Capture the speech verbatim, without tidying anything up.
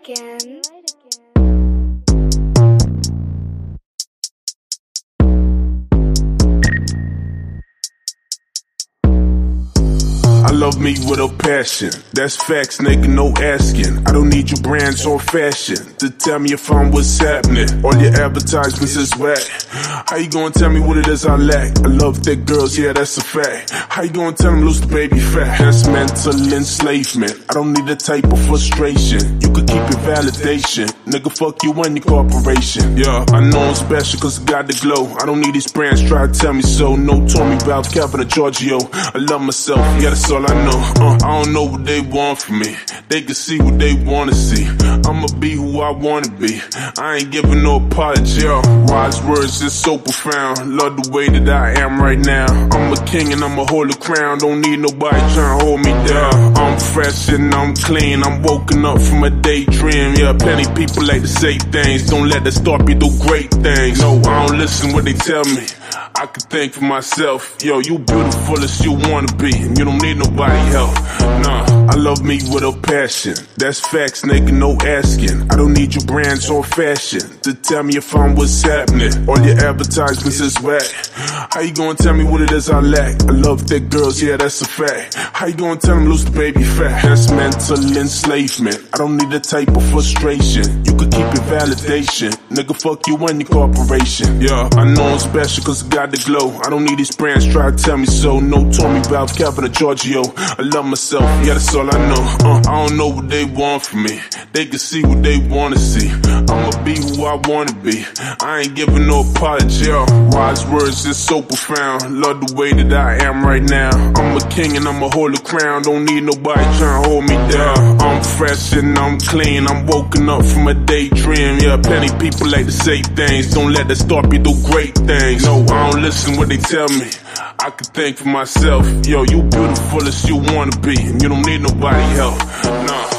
again. I love me with a passion. That's facts, nigga, no asking. I don't need your brands or fashion to tell me if I'm what's happening. All your advertisements is whack. How you gonna tell me what it is I lack? I love thick girls, yeah, that's a fact. How you gonna tell them lose the baby fat? That's mental enslavement. I don't need that type of frustration. You could keep your validation. Nigga, fuck you and your corporation. Yeah, I know I'm special cause I got the glow. I don't need these brands try to tell me so. No Tommy Ralph, Calvin or Giorgio. I love myself, yeah, that's all I know. Uh, I don't know what they want from me. They can see what they wanna see. I'ma be who I wanna be. I ain't giving no apology. Yo, wise words is so profound. Love the way that I am right now. I'm a king and I'ma hold the crown. Don't need nobody trying to hold me down. I'm fresh and I'm clean. I'm woken up from a daydream. Yeah, plenty people like to say things. Don't let that stop you do great things. No, I don't listen what they tell me. I can think for myself. Yo, you beautiful as you wanna be, and you don't need nobody help. Nah, I love me with a passion. That's facts, nigga, no asking. I don't need your brands or fashion to tell me if I'm what's happening. All your advertisements is whack. How you gonna tell me what it is I lack? I love thick girls, yeah, that's a fact. How you gonna tell them lose the baby fat? That's mental enslavement. I don't need that type of frustration. You could keep your validation. Nigga, fuck you and your corporation. Yeah, I know I'm special cause I got the glow. I don't need these brands try to tell me so. No Tommy Ralph, Calvin or Giorgio. I love myself, yeah, that's all I know. uh, I don't know what they want from me. They can see what they wanna see. I'ma be who I wanna be. I ain't giving no apology. Yo, wise words is so profound. Love the way that I am right now. I'm a king and I'ma hold the crown. Don't need nobody trying to hold me down. I'm fresh and I'm clean. I'm woken up from a daydream. Yeah, plenty people like to say things. Don't let that stop you do great things. No, I don't listen what they tell me. I can think for myself. Yo, you beautiful as you wanna be, and you don't need nobody help. Nah.